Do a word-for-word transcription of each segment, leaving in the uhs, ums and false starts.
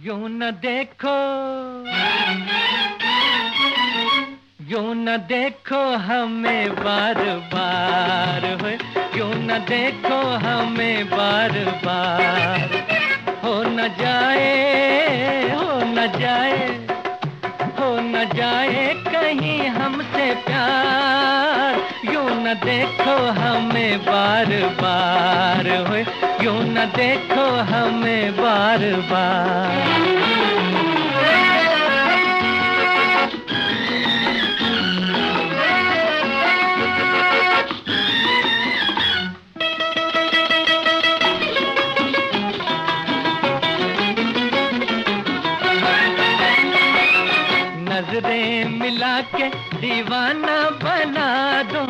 यूं न देखो, यूं न देखो हमें बार बार, हो यूं न देखो हमें बार बार। हो न जाए, हो न जाए, हो न जाए कहीं हमसे प्यार। यूं न देखो हमें बार बार, हो यूं न देखो हमें बार बार। नजरें मिला के दीवाना बना दूं,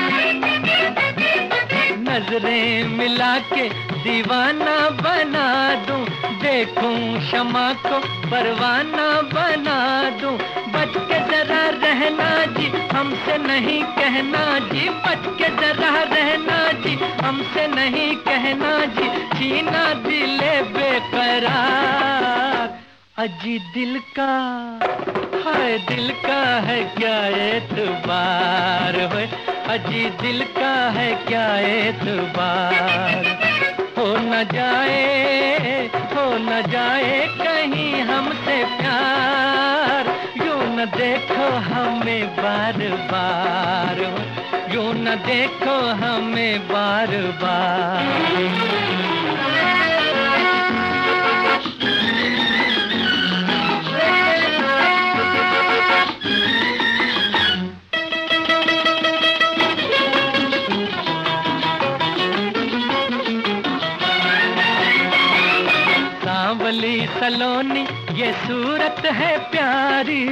नजरें मिला के दीवाना बना दूं। देखूं शमा को परवाना बना दूं। बच के जरा रहना जी, हमसे नहीं कहना जी। बच के जरा रहना जी, हमसे नहीं कहना जी। छीना दिले बेकरार, अजी दिल का, हाय दिल का है क्या एतबार, हो अजी दिल का है क्या एतबार। हो न जाए, हो न जाए कहीं हमसे प्यार। यूं न देखो हमें बार बार, हो यूं न देखो हमें बार बार। सांवली सलोनी ये सूरत है प्यारी,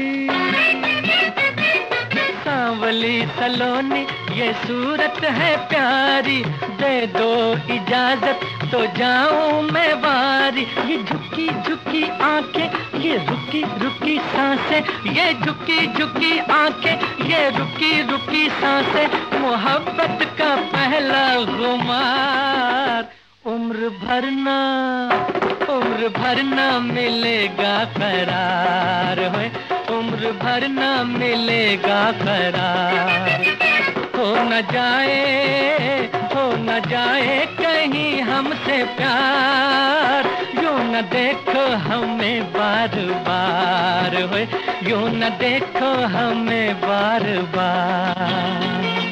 सांवली सलोनी ये सूरत है प्यारी। दे दो इजाजत तो जाऊं मैं बारी। ये झुकी झुकी आंखें, ये रुकी रुकी सांसें, ये झुकी झुकी आंखें, ये रुकी रुकी सांसें। मोहब्बत का पहला खुमार, उम्र भर ना, उम्र भर ना मिलेगा करार, हो उम्र भर ना मिलेगा करार। हो न जाए, हो न जाए कहीं हमसे प्यार। यूं न देखो हमें बार बार, हो यूं न देखो हमें बार बार।